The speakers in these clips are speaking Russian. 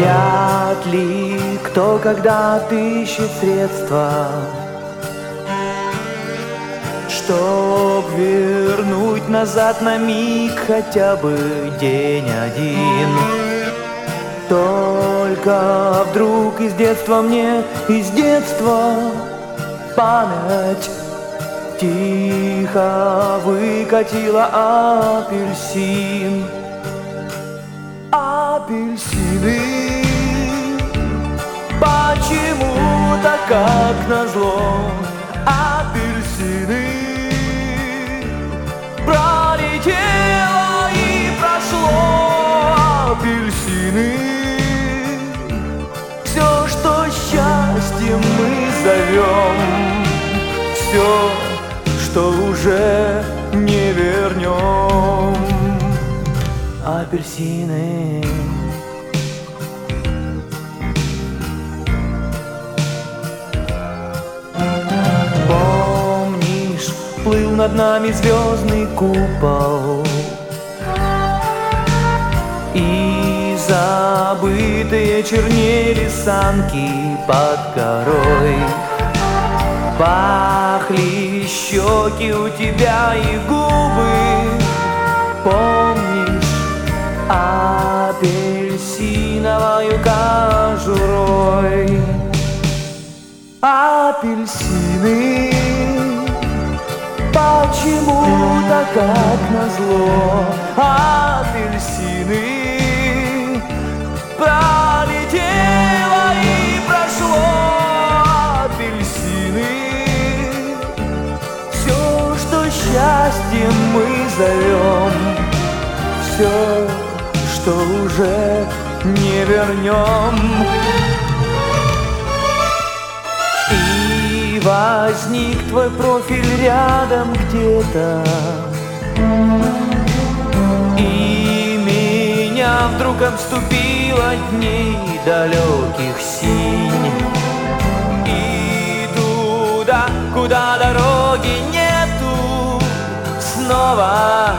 Вряд ли кто когда-то ищет средства, чтоб вернуть назад на миг хотя бы день один. Только вдруг из детства мне, из детства память тихо выкатила апельсин. Апельсины почему-то как назло, апельсины пролетело и прошло. Апельсины, все, что счастьем мы зовем, все, что уже не вернем. Апельсины. Помнишь, плыл над нами звездный купол, и забытые чернели санки под горой. Пахли щеки у тебя и губы, помнишь, апельсиновою кожурой. Апельсины почему-то как назло, апельсины пролетело и прошло. Апельсины, все, что счастьем мы зовем, все, что уже не вернем. И возник твой профиль рядом где-то, и меня вдруг обступила дней далеких синь. И туда, куда дороги нету, снова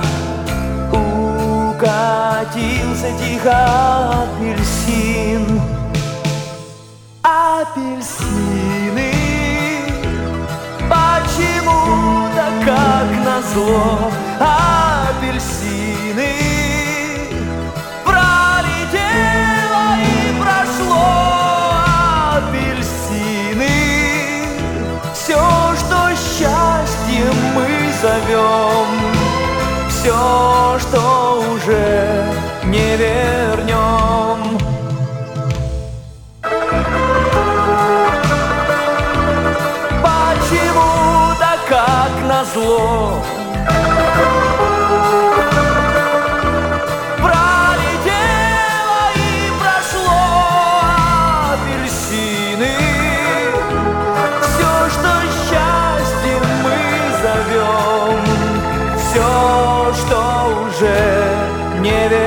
укатился тихо апельсин. Апельсины почему-то как назло, апельсины пролетело и прошло. Апельсины, все, что счастьем мы зовем, все, что уже не вернем. Почему-то как назло пролетело и прошло. Апельсины, все, что счастьем мы зовем, все, что уже не вернем.